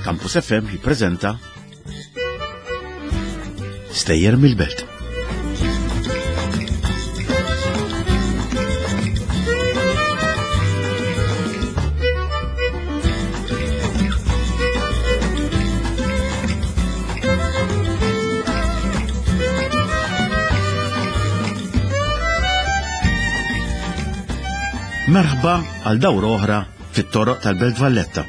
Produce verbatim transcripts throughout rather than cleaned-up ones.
Campus F M jippreżenta Stejjer mill-Belt. Merħba għal dawra oħra fit-toroq tal-Belt Valletta.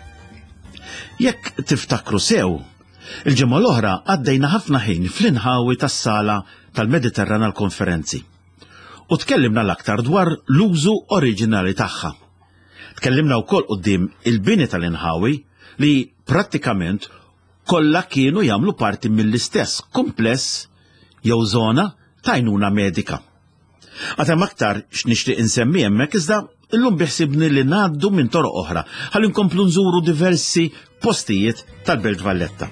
Jekk tiftakru sew, il-ġimgħa l-oħra għaddejna ħafna ħin fl-inħawi tas-sala tal-Mediterran għall-konferenzi. U tkellimna l-aktar dwar l-użu oriġinali tagħha. Tkellimna wkoll quddiem il-bini tal-inħawi li prattikament kollha kienu jagħmlu parti mill-istess kumpless jew żona ta' għajnuna medika. Għatem aktar x'nixtieq insemmi hemmhekk iżda illum biħsibni li ngħaddu minn toroq oħra ħalli nkomplu nżuru diversi postijiet tal-Belt Valletta.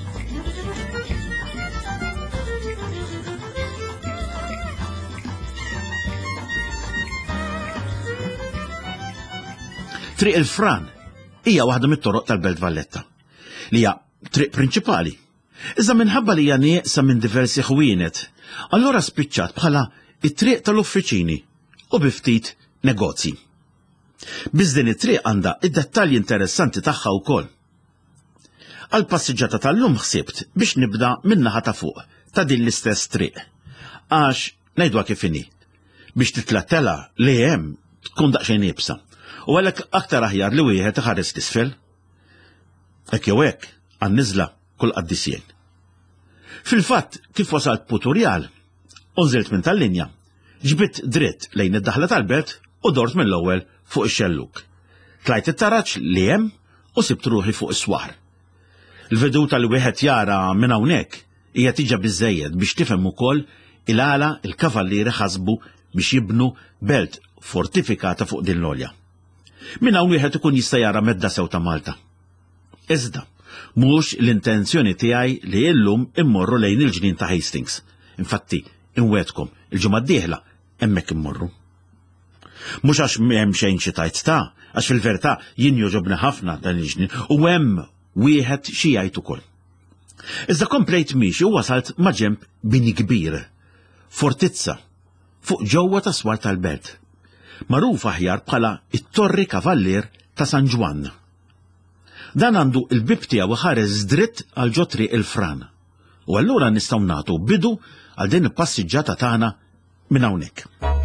Triq il-Fran hija waħda mit-toroq tal-Belt Valletta li hija triq prinċipali. Iżda minħabba li hija nieqsa minn diversi ħwienet, allura spiċċat bħala it-triq tal-uffiċini u biftit negozji. Biżdin it-triq għandha id-dettalji interessanti tagħha wkoll. Għal passiġġata tal-lum ħsibt biex nibda min-naħa ta' fuq ta' din l-istess triq. Għax ngħidwa kif inhi biex titlattela li hemm tkun daqsxejn ibsa. U għalhekk aktar aħjar li wieħed iħares l-isfel. Hekk jew hekk għan-niżla kull qaddisjien. Fil-fatt kif wasalt Puturjal, unżilt minn tal-linja, ġbit dritt lejn id-daħla tal-belt u dort mill-ewwel fuq ix-xelluk. Tlajt it-taraġġ li hemm u sibt ruħi fuq is-swaħar. Il-veduta li wieħed jara minn hawnhekk hija tiġa biżżejjed biex tifhem ukoll il-għala il-kavallieri ħasbu biex jibnu belt fortifikata fuq din l-olja. Minn hawn wieħed ikun jista' jara medda sew ta' Malta. Iżda mhux l-intenzjoni tiegħi li llum immorru lejn il-ġnien ta' Hastings. Infatti, inwedkom il-ġimgħa d-dieħla hemmhekk immorru. Mhux għax hemm xejn xi tajt ta', għax fil-verità jien joġobni ħafna dan il-ġnien u hemm wieħed xi jgħid ukoll. Iżda komplejt miexi u wasalt ma' ġenb bini kbir, fortizza, fuq ġewwa tas-swar tal-belt, magħruf aħjar bħala it-Torri Kavallier ta' San Ġwan. Dan għandu il-bib tiegħu ħares dritt għal ġotri il-Fran. U allura nistgħu nagħtu bidu għal din il-passiġġata tagħna minn hawnhekk.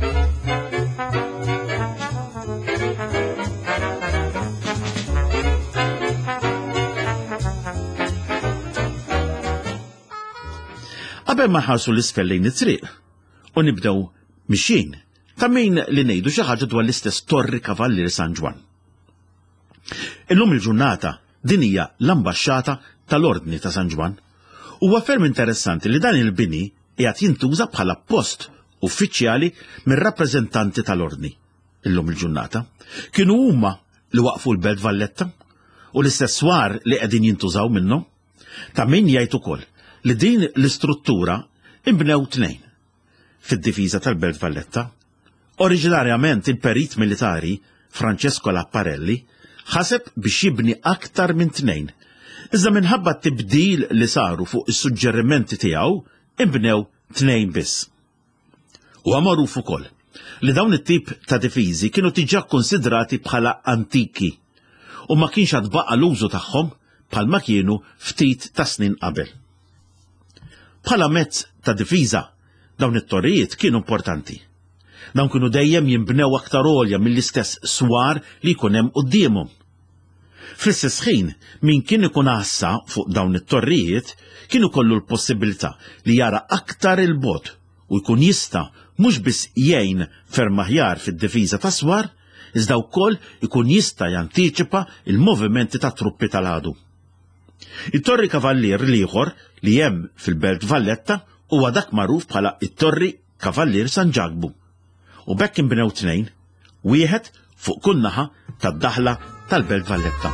Qabel ma ħarsu l-isfel lejn it-triq u nibdew mixin ta' min li ngħidu xi ħaġa dwar l-istess Torri Kavallier San Ġwan. Illum il-ġurnata din hija l-ambaxxata tal-Ordni ta' San Ġwan. Huwa ferm interessanti li dan il-bini qiegħed jintuża bħala post uffiċjali mir-rappreżentanti tal-Ordni. Illum il-ġurnata kienu huma li waqfu l-Belt Valletta u l-istess swar li qegħdin jintużaw minnhom. Ta' min jgħid ukoll li din l-istruttura inbnew tnejn fid-difiża tal-Belt Valletta. Oriġinarjament il-perit militari Francesco Lapparelli ħaseb biex jibni aktar minn tnejn. Iżda minħabba t-tibdil li saru fuq is-suġġerimenti tiegħu inbnew tnejn biss. Huwa magħruf ukoll li dawn it-tip ta' difiżi kienu diġà konsidrati bħala antiki u ma kienx għad baqa' l-użu tagħhom bħalma kienu ftit ta' snin qabel. Bħala mezz ta' difiża dawn it-torrijiet kienu importanti. Dawn kienu dejjem jinbnew aktar għolja mill-istess swar li jkun hemm qudiemhom. Fl-istess ħin, min kien ikun għassa fuq dawn it-torrijiet kienu kollu l-possibilità li jara aktar il-bogħod u jkun jista' mhux biss jgħin ferm aħjar fid-difiża ta' swar, iżda wkoll ikun jista' jantiċipa il-movimenti ta' truppi tal-għadu. It-Torri Kavallier l-ieħor li hemm fil-Belt Valletta huwa dak magħruf bħala it-Torri Kavallier San Ġagbu. U bekk inbnew tnejn, wieħed fuq kull naħa tad-daħla tal-Belt Valletta.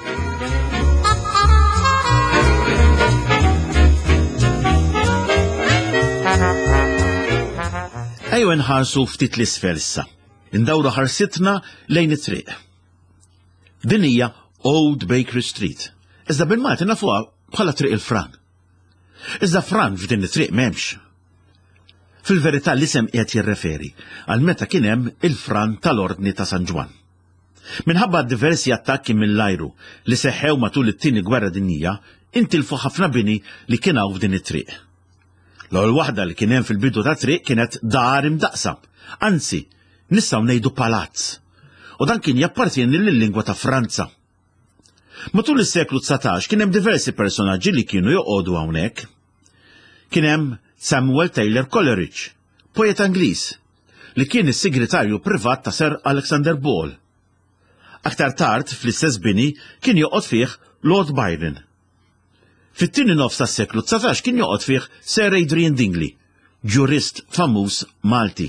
Ejjew nħarsu ftit l-isfel issa. Indawru ħarsitna lejn it-triq. Din hija Old Bakery Street, iżda bil-Malti nafuha bħala triq il-Fran. Iżda Fran f'din it-triq m'hemmx. Fil-verità l-isem qiegħed jirreferi għal meta kien hemm il-Fran tal-Ordni ta' San Ġwan. Minħabba diversi attakki mill-ajru li seħħew matul it-tieni gwerra dinjija, intilfu ħafna bini li kien hawn f'din it-triq. L-ewwel waħda li kien hemm fil-bidu ta' triq kienet dar imdaqsa, anzi, nistgħu ngħidu palazz. U dan kien jappartieni lill-lingwa ta' Franza. Matul is-seklu tsatax kien hemm diversi personaġġi li kienu joqogħdu hawnhekk. Kien hemm Samuel Taylor Coleridge, poet Angliż, li kien is-segretarju privat ta' Sir Alexander Ball. Aktar tard fl-istess bini kien joqgħod fih Lord Byron. Fit-tieni nofs tas-seklu tsatax kien joqgħod fih Sir Adrian Dingley, ġurist famuż Malti.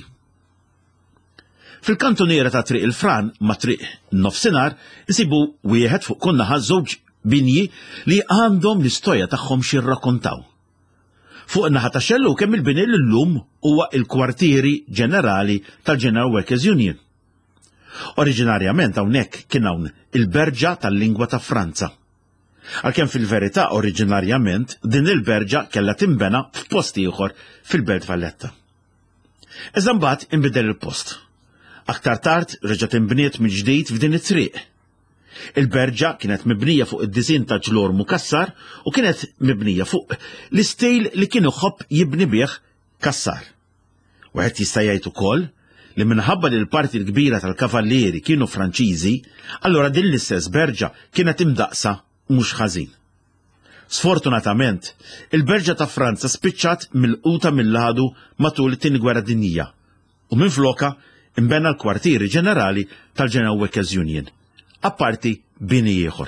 Fil-kantoniera ta' triq il-Fran ma' triq nofsinhar isibu wieħed fuq kull naħa żewġ binji li għandhom l-istorja tagħhom xi rrakkontaw. Fuq in-naħa ta' xellu kemm il-bini li llum huwa l-kwartieri ġenerali tal-General Workers Union. Oriġinarjament hawnhekk kien hawn il-berġa tal-lingwa ta' Franza. Għalkemm fil-verità oriġinarjament din il-berġa kellha tinbena f'post ieħor fil-Belt Valletta. Iżda mbagħad inbidel il-post. Aktar tard reġgħet inbniet minn ġdid f'din it-triq. Il-berġa kienet mibnija fuq id-disinn ta' ġlor mukassar u kienet mibnija fuq l-istejl li kienu ħobb jibni bih Kassar. Wieħed jista' jgħid ukoll li minħabba li l-parti l-kbira tal-kavallieri kienu Franċiżi, allura din l-istess berġa kienet imdaqsa mhux ħażin. Sfortunatament, il-berġa ta' Franza spiċċat mill-quta mill-ħadu matul it-tieni gwerra dinjija u minfloka imbena l-kwartieri ġenerali tal-General Workers Union, apparti bini ieħor.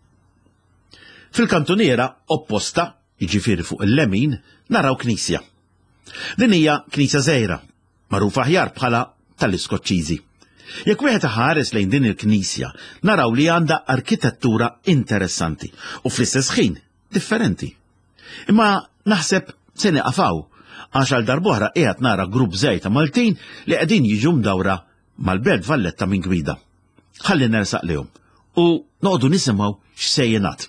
Fil-kantoniera opposta, jiġifieri fuq il-lemin, naraw knisja. Din hija knisja żgħira, magħrufa aħjar bħala tal-Iskoċċiżi. Jekk wieħed iħares lejn din il-knisja, naraw li għandha arkitettura interessanti u fl-istess ħin differenti. Imma naħseb se nieqafgħu għax għal darb'oħra qiegħed nara grupp żgħir ta' Maltin li qegħdin jiġu mdawra mal-Belt Valletta minn gwida. Ħalli nersaq lehom u noqogħdu nisimgħu x'se jingħad.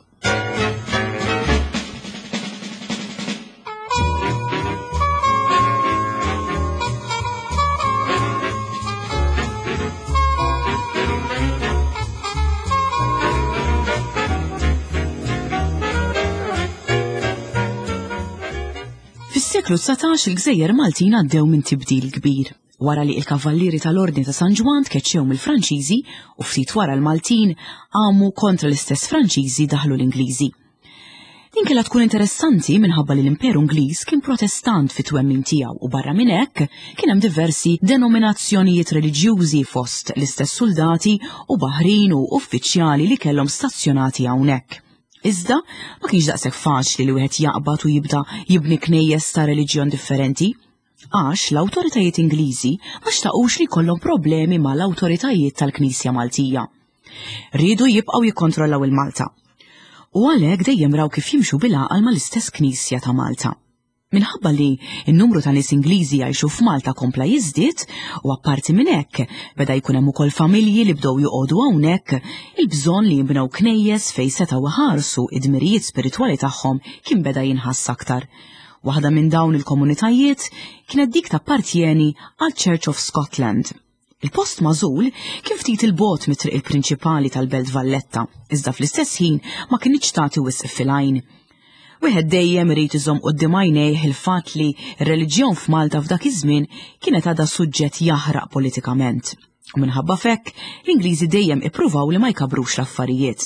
Fis-seklu tsatax il-Gżejjer Maltin għaddew minn tibdil kbir. Wara li l-kavallieri tal-Ordni ta' San Ġwan tkeċċew mill-Franċiżi u ftit wara l-Maltin għamu kontra l-istess Franċiżi daħlu l-Ingliżi. Din kellha tkun interessanti minħabba li l-Imperu Ingliż kien Protestant fit-twemmin tiegħu u barra minn hekk kien hemm diversi denominazzjonijiet reliġjużi fost l-istess soldati u baħrin u uffiċjali li kellhom stazzjonati hawnhekk. Iżda ma kienx daqshekk faċli li wieħed jaqbad u jibda jibni knejjes ta' reliġjon differenti, għax l-awtoritajiet Ingliżi ma xtaqux li jkollhom problemi mal-awtoritajiet tal-Knisja Maltija. Riedu jibqgħu jikkontrollaw il-Malta. U għalhekk dejjem raw kif jimxu bil-għaqal mal-istess Knisja ta' Malta. Minħabba li n-numru ta' nies Ingliżi jgħixu f'Malta kompla jiżdied u apparti minn hekk beda jkun hemm ukoll familji li bdew joqogħdu hawnhekk, il-bżonn li jinbnew knejjes fejn setgħu iħarsu id-dmirijiet spiritwali tagħhom kien beda jinħass aktar. Waħda minn dawn il-komunitajiet kienet dik tappartjeni għal Church of Scotland. Il-post magħżul kien ftit il-bogħod mit-triq il-prinċipali tal-Belt Valletta, iżda fl-istess ħin ma kienx tagħti wisq fil-għajn. Wieħed dejjem irid iżomm quddiem għajnejh il-fatt li r-reliġjon f'Malta f'dak iż-żmien kienet għadha suġġett jaħraq politikament. U minħabba f'hekk l-Ingliżi dejjem ippruvaw li ma jkabrux l-affarijiet.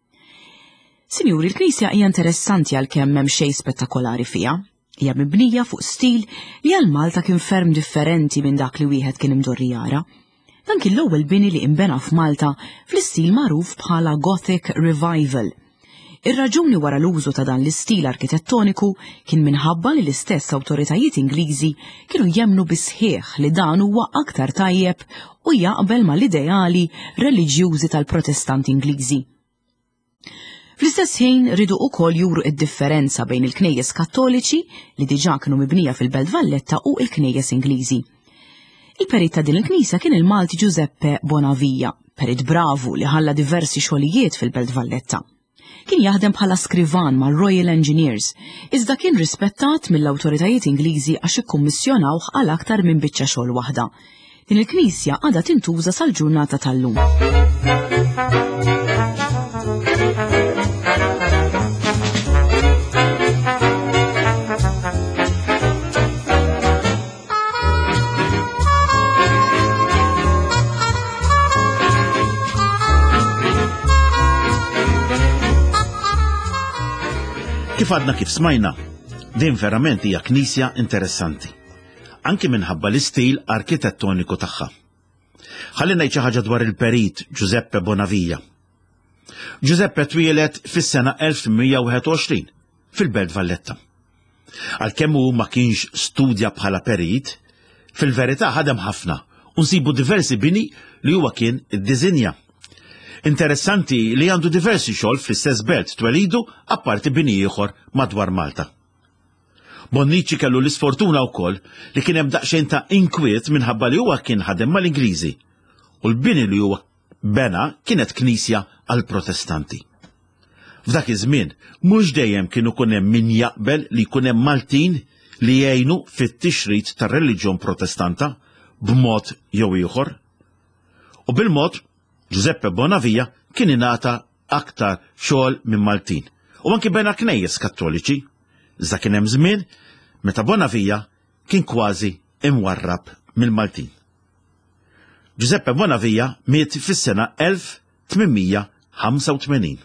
Sinjuri, l-Knisja hija interessanti għalkemm hemm xejn spettakolari fiha. Hija mibnija fuq stil li għal Malta kien ferm differenti minn dak li wieħed kien imdorri jara. Dan kien l-ewwel bini li imbena f'Malta fl-istil magħruf bħala Gothic Revival. Ir-raġuni wara l-użu ta' dan l-istil arkitettoniku kien minħabba li l-istess awtoritajiet Ingliżi kienu jemmnu bisħieħ li dan huwa aktar tajjeb u jaqbel mal-ideali reliġjużi tal-Protestanti Ingliżi. Fl-istess ħin ridu wkoll juru id-differenza bejn il-knejjes Kattoliċi li diġà kienu mibnija fil-Belt Valletta u l-knejjes Ingliżi. Il-perit ta' din il-Knisja kien il-Malti Giuseppe Bonavija, perit bravu li ħalla diversi xogħlijiet fil-Belt Valletta. Kien jaħdem bħala skrivan mal-Royal Engineers, iżda kien rispettat mill-awtoritajiet Ingliżi għax ikkummissjonawh għal aktar minn biċċa xogħol waħda. Din il-Knisja għadha tintuża sal-ġurnata tal-lum. Kif għadna kif smajna, din verament hija knisja interessanti, anki minħabba l-istil arkitettoniku tagħha. Ħalli ngħid xi ħaġa dwar il-perit Giuseppe Bonavija. Giuseppe twieled fis-sena elf mija wieħed u għoxrin fil-Belt Valletta. Għalkemm hu ma kienx studja bħala perit, fil-verità ħadem ħafna u nsibu diversi bini li huwa kien iddiżinja. Interessanti li għandu diversi xogħol fl-istess belt twelidu apparti bini ieħor madwar Malta. Bonnici kellu l-isfortuna wkoll li kien hemm daqsxejn ta' inkwiet minħabba li huwa kien ħadem mal-Ingliżi u l-bini li huwa bena kienet knisja għal protestanti. F'dak iż-żmien mhux dejjem kienu kun hemm min jaqbel li jkun hemm Maltin li jgħinu fit-tixrid tar-reliġjon protestanta b'mod jew ieħor. U bil-mod Giuseppe Bonavija kien ingħata aktar xogħol minn Maltin u anki bena knejjes Kattoliċi, iżda kien hemm żmien meta Bonavija kien kważi imwarrab mill-Maltin. Giuseppe Bonavija miet fis-sena elf tminmija ħamsa u tmenin.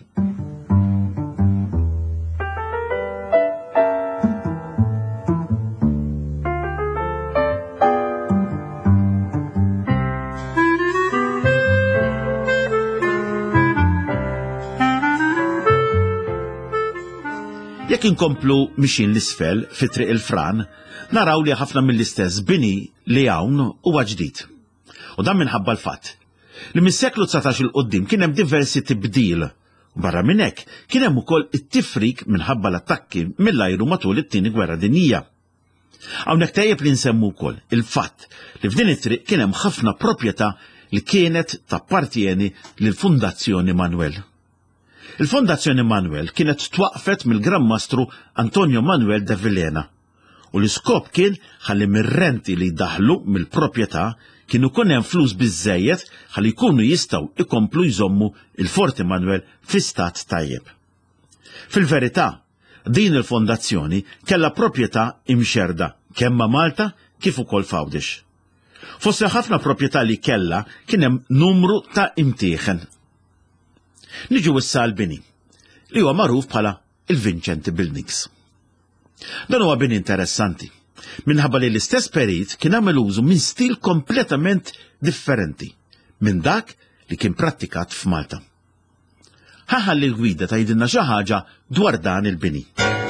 Jekk inkomplu mixin l-isfel fi triq il-Fran, naraw li ħafna mill-istess bini li hawn huwa ġdid. U dan minħabba l-fatt li mis-seklu tsatax il-qoddim kien hemm diversi tibdil. Barra minn hekk kien hemm ukoll it-tifrik minħabba l-attakki mill-ajru matul it-tieni gwerra dinjija. Hawnhekk tajjeb li nsemmu wkoll il-fatt li f'din it-triq kien hemm ħafna proprjetà li kienet tappartieni lill-Fundazzjoni Manuel. Il-Fondazzjoni Manuel kienet twaqfet mill-Gran Mastru Antonio Manuel de Villena u l-iskop kien ħalli mir-renti li daħlu mill-proprjetà kienu kun hemm flus biżżejjed ħalli jkunu jistgħu ikomplu jżommu il-Forti Manuel fi stat tajjeb. Fil-verità, din il-fondazzjoni kellha proprjetà imxerda kemm ma' Malta kif ukoll f'Għawdex. Fosse ħafna proprjetà li kellha kien hemm numru ta' imtieħen. Niġu issa l-bini, li huwa magħruf bħala il-Vincenti Buildings. Dan huwa bini interessanti, minħabba li l-istess perit kien għamel użu minn stil kompletament differenti minn dak li kien prattikat f'Malta. Ħaħalli l-gwida tgħidilna xi ħaġa dwar dan il-bini.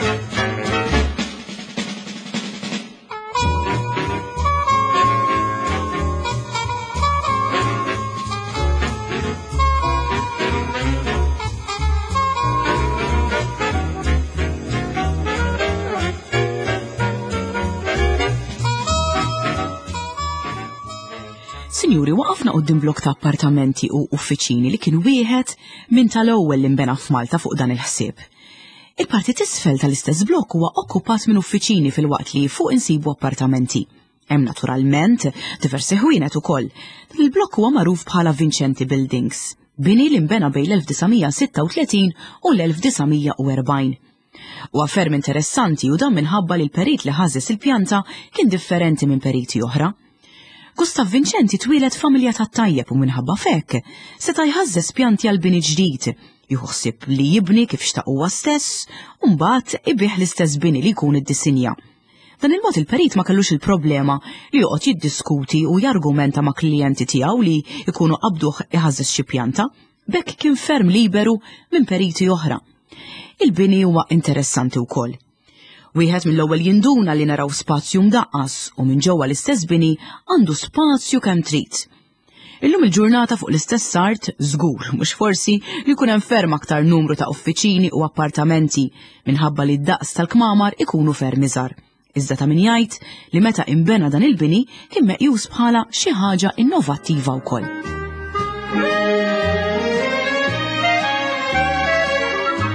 Sinjuri, waqafna qudiem blok ta' appartamenti u uffiċini li kien wieħed minn tal-ewwel li nbena f'Malta fuq dan il-ħsieb. Il-parti t'isfel tal-istess blok huwa okkupat minn uffiċini fil-waqt li fuq insibu appartamenti. Hemm naturalment diversi ħwienet ukoll. Il-blok huwa magħruf bħala Vincenti Buildings, bini li nbena bejn l-elf tisamija sitta u tletin u l-elf tisamija u erbgħin. U affermi interessanti u dan minħabba li l-perit li ħażes il-pjanta kien differenti minn periti oħra. Gustav Vincenti twieled familja ta' tajjeb u minħabba fekk seta' jħażżes pjanti għal bini ġdid, jieħu ħsieb li jibni kif xtaq huwa stess u mbagħad ibih l-istess bini li jkun id-disinja. Dan il-mod il-perit ma kellux il-problema li joqgħod jiddiskuti u jargumenta ma' klijenti tiegħu li jkunu qabduh iħażżes xi pjanta, bekk kien ferm liberu minn periti oħra. Il-bini huwa interessanti wkoll. Wieħed mill-ewwel jinduna li naraw spazju mdaqqas u minn ġewwa l-istess bini għandu spazju kemm trid. Illum il-ġurnata fuq l-istess art żgur mhux forsi li jkun hemm ferm aktar numru ta' uffiċini u appartamenti minħabba li d-daqs tal-kmamar ikunu ferm iżgħar. Iżda ta' min jgħid li meta imbena dan il-bini kien meqjus bħala xi ħaġa innovattiva wkoll.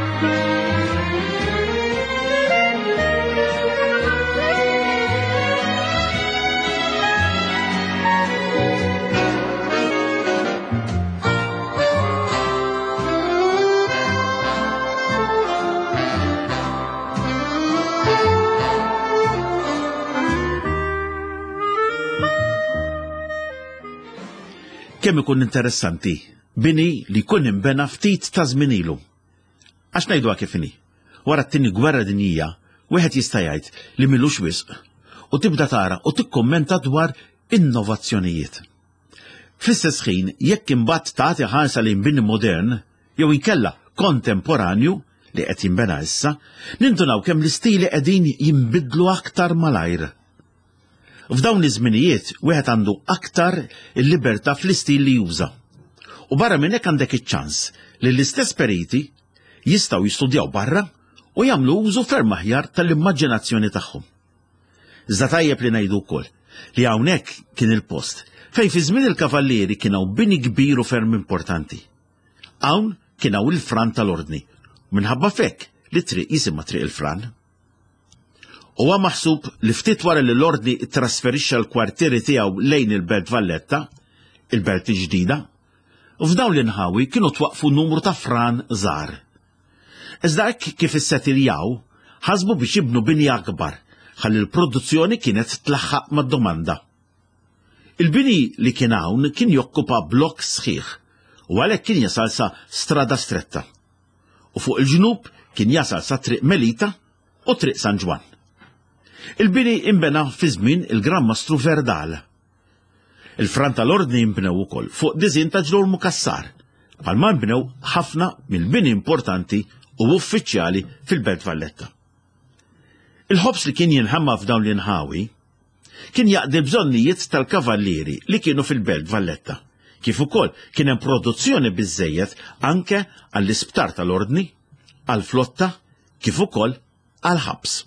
kemm ikun interessanti bini li jkun imbena ftit ta' żmien ilu. Għax ngħidwa kif inhi. Wara t-tieni gwerra dinjija, wieħed jista' jgħid li milux wisq u tibda tara u tikkummenta dwar innovazzjonijiet. Fl-istess ħin, jekk imbagħad tagħti ħarsa lejn bini modern jew inkella kontemporanju li qed jinbena issa, nindunaw kemm l-istili qegħdin jinbidlu aktar malajr. F'dawn iż-żminijiet wieħed għandu aktar il-libertà fl-istil li juża. U barra minn hekk għandek iċ-ċans li l-istess periti jistgħu jistudjaw barra u jagħmlu użu ferm aħjar tal-immaġinazzjoni tagħhom. Iżda tajjeb li ngħidu wkoll li hawnhekk kien il-post fejn fi żmien il-kavallieri kienu bini kbir u ferm importanti. Hawn kienu il-Fran tal-Ordni, minħabba fekk li triq jisimha triq il-Fran. Huwa maħsub li ftit wara li l-Ordni trasferixxa l-kwartieri tiegħu lejn il-Belt Valletta, il-Belt ġdida, u f'dawn l-inħawi kienu twaqfu numru ta' Fran żgħar. Iżda hekk kif issettiljaw, ħasbu biex jibnu bini akbar, ħalli l-produzzjoni kienet tlaħħaq mad-domanda. Il-bini li kien hawn kien jokkupa blokk sħiħ, u għalhekk kien jasal sa strada stretta. U fuq il-ġnub kien jasal sa triq Melita u triq San Ġwan. Il-bini imbena fi żmien il-Gran Mastru Verdal. Il-Fran tal-Ordni imbnew ukoll fuq diżin ta' ġlur Mukassar, bħalma nbnew ħafna mill-bini importanti u uffiċjali fil-Belt Valletta. Il-ħobs li kien jinħamma f'dawn l-inħawi kien jaqdi bżonnijiet tal-kavallieri li kienu fil-Belt Valletta, kif ukoll kien hemm produzzjoni biżżejjed anke għall-Isptar tal-Ordni, għall-Flotta, kif ukoll għall-ħabs.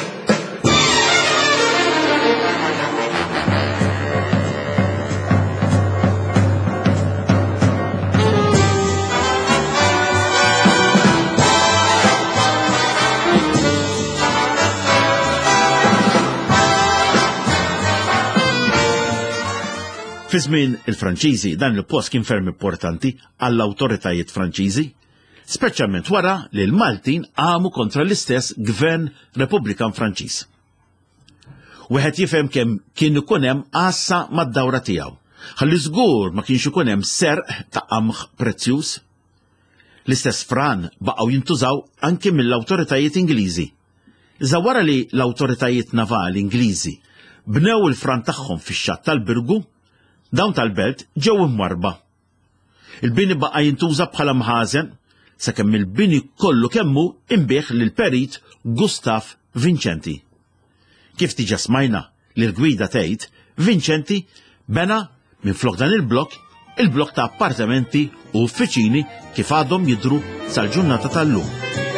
Fi żmien il-Franċiżi dan il-post kien ferm importanti għall-awtoritajiet Franċiżi, speċjalment wara li l-Maltin għamu kontra l-istess Gvern Repubblikan Franċiż. Wieħed jifhem kemm kien ikun hemm għassa mad-dawra tiegħu, ħalli żgur ma kienx ikun hemm serq ta' qamħ prezzjuż. L-istess Fran baqgħu jintużaw anke mill-awtoritajiet Ingliżi. Iżda wara li l-awtoritajiet navali Ingliżi bnew il-Fran tagħhom fix-xatt tal-Birgu, dawn tal-belt ġew imwarba. Il-bini baqa' jintuża bħala mħażen sakemm il-bini kollu kemmu imbieħ lil perit Gustav Vincenti. Kif diġà smajna li l-gwida tgħid, Vincenti bena minn flok dan il-blok il-blok ta' appartamenti u uffiċini kif għadhom jidhru sal-ġurnata tal-lum.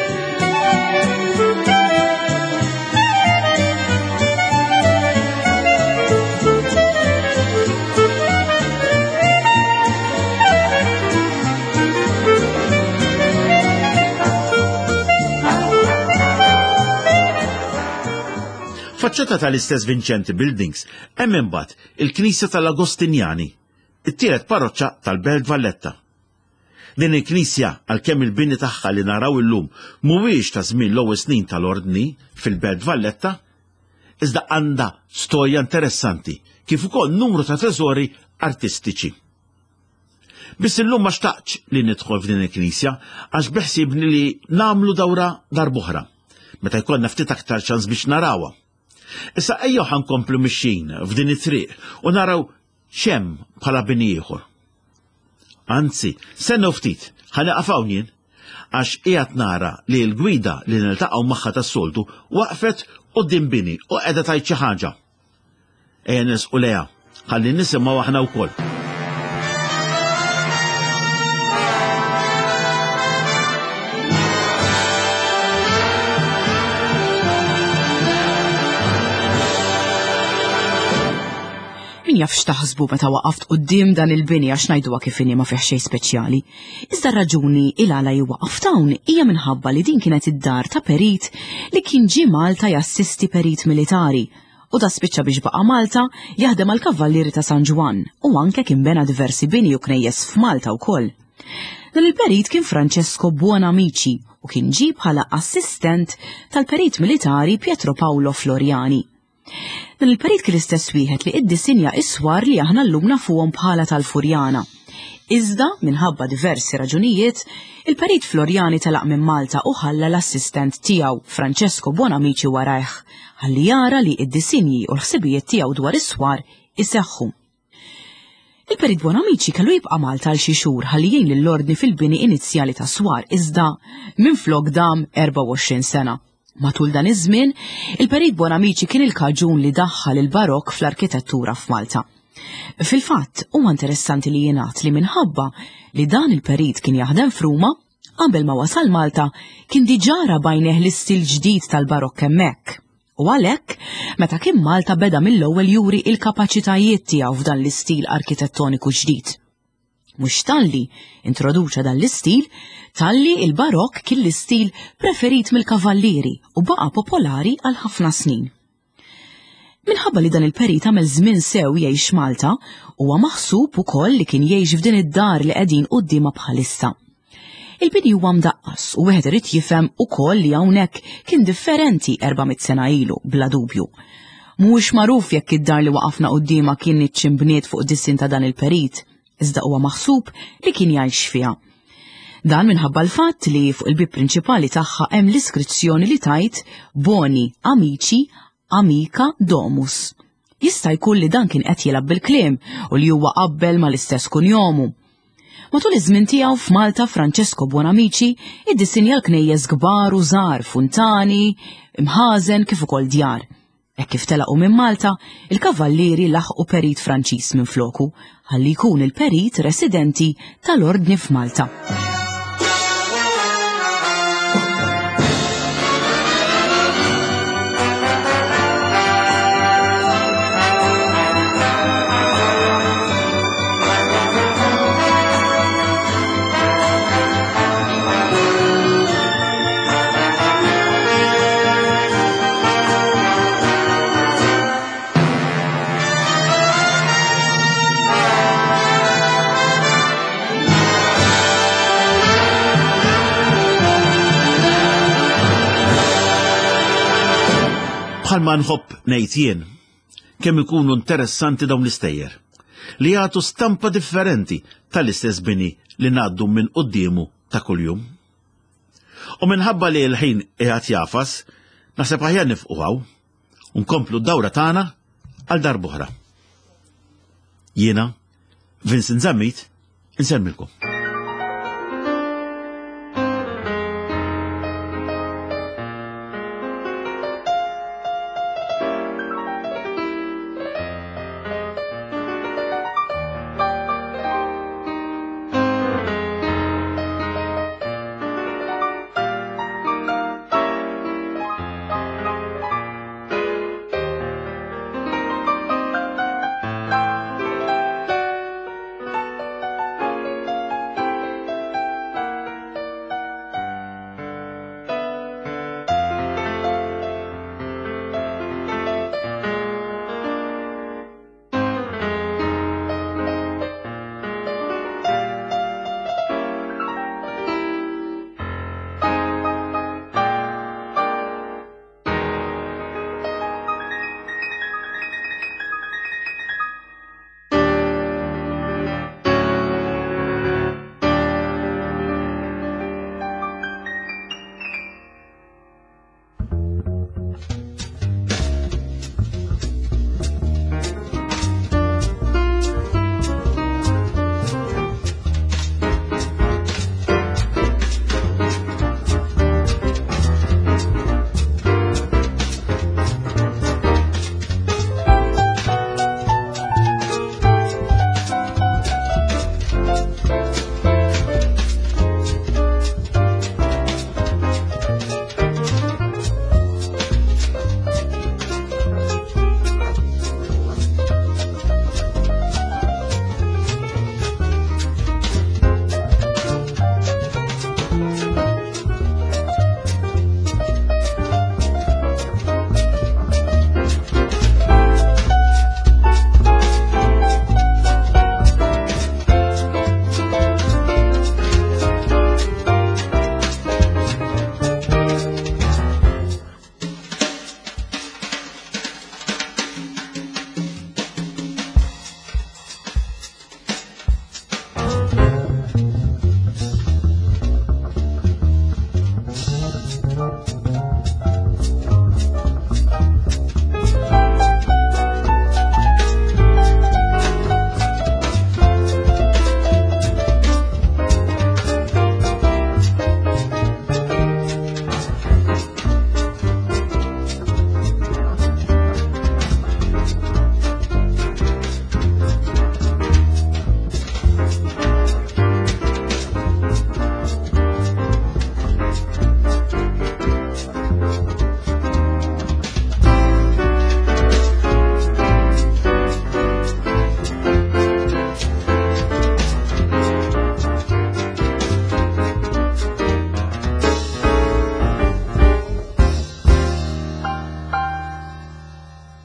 Faċċata tal-istess Vincenti Buildings hemm imbagħad il-Knisja tal-Agostinjani, it-tielet parroċċa tal-Belt Valletta. Din il-Knisja għalkemm il-bini tagħha li naraw illum mhuwiex ta' żmien l-ewwel snin tal-Ordni fil-Belt Valletta, iżda għandha storja interessanti kif ukoll numru ta' teżori artistiċi. Biss illum ma xtaqx li nidħol f'din il-Knisja għax beħsibni li nagħmlu dawra darb'oħra, meta jkollna ftit aktar ċans biex narawha. Issa ejjew ħankomplu mixjin f'din it-triq u naraw x'hemm bħala bini ieħor. Anzi, sennew ftit, ħanieqaf hawn jien għax qiegħed nara li l-gwida li niltaqgħu magħha tas-soltu waqfet quddiem bini u qiegħda tgħid xi ħaġa. Ejja nisqu lejha, ħalli nisimgħu aħna wkoll. Min jaf x'taħsbu meta waqaft quddiem dan il-bini għax ngħiduha kif inhi ma fih xejn speċjali. Iżda r-raġuni il għala jwaqaf dawn hija minħabba li din kienet id-dar ta' perit li kien ġie Malta jassisti perit militari u ta' spiċċa biex baqa' Malta jaħdem għall-Kavallieri ta' San Ġwan u anke kien bena diversi bini u knejjes f'Malta wkoll. Dan il-perit kien Francesco Buonamici u kien ġie bħala assistent tal-perit militari Pietro Paolo Floriani. Dan il-perit kien l-istess wieħed li iddisinja iswar li aħna llum nafuhom bħala tal-Furjana. Iżda, minħabba diversi raġunijiet, il-Perit Florjani telaq minn Malta u ħalla l-assistent tiegħu Francesco Bonamici warajh, ħalli jara li id-disinji u l-ħsibijiet tiegħu dwar is-swar iseħħu. Il-Perit Bonamici kellu jibqa' Malta għal xi xhur ħalli jgħin lill-ordni fil-bini inizjali ta' swar iżda minflok dam erba' u għoxrin sena. Matul dan iż-żmien, il-Perit Bonamici kien il-kaġun li daħħal il-barokk fl-arkitettura f'Malta. Fil-fatt, huwa interessanti li jingħad li minħabba li dan il-Perit kien jaħdem f'Ruma, qabel ma wasal Malta kien diġà ra bajneh l-istil ġdid tal-barokk hemmhekk. U għalhekk, meta kien Malta beda mill-ewwel juri il-kapaċitajiet tiegħu f'dan l-istil arkitettoniku ġdid. Mhux talli introduċa dan l-istil, talli il-barokk kien l-istil preferit mill-kavallieri u baqa' popolari għal ħafna snin. Minħabba li dan il-Perit għamel żmien sew jgħix Malta, huwa maħsub ukoll li kien jgħix f'din id-dar li qegħdin qudiemha bħalissa. Il-bini huwa mdaqqas u wieħed irid jifhem ukoll li hawnhekk kien differenti erba'miet sena ilu bla dubju. Mhuwiex magħruf jekk id-dar li waqafna qudiemha kien iċċimbniet fuq dissin ta' dan il-Perit, iżda huwa maħsub li kien jgħix fiha. Dan minħabba l-fatt li fuq il-bib prinċipali tagħha hemm l-iskrizzjoni li tajt Boni Amici Amica Domus. Jista' jkun li dan kien qed jilgħab bil-kliem u li huwa qabbel mal-istess kunjomu. Matul iż-żmien tiegħu f'Malta Francesco Bonamici iddisinja l-knejjes kbar u żgħar, funtani, imħażen kif ukoll djar. Hekk kif telaqgħu minn Malta, il-kavallieri laħqu Perit Franċiż minfloku ħalli jkun il-Perit residenti tal-Ordni f'Malta. Bħalma nħobb ngħid jien, kemm ikunu interessanti dawn l-istejjer li jagħtu stampa differenti tal-istess bini li ngħaddu minn qudiemu ta' kuljum. U minħabba li l-ħin qiegħed jafas, naħseb aħjar nifqu hawn u nkomplu d-dawra tagħna għal darb'oħra. Jiena, Vincent Zammit, insemmilkom.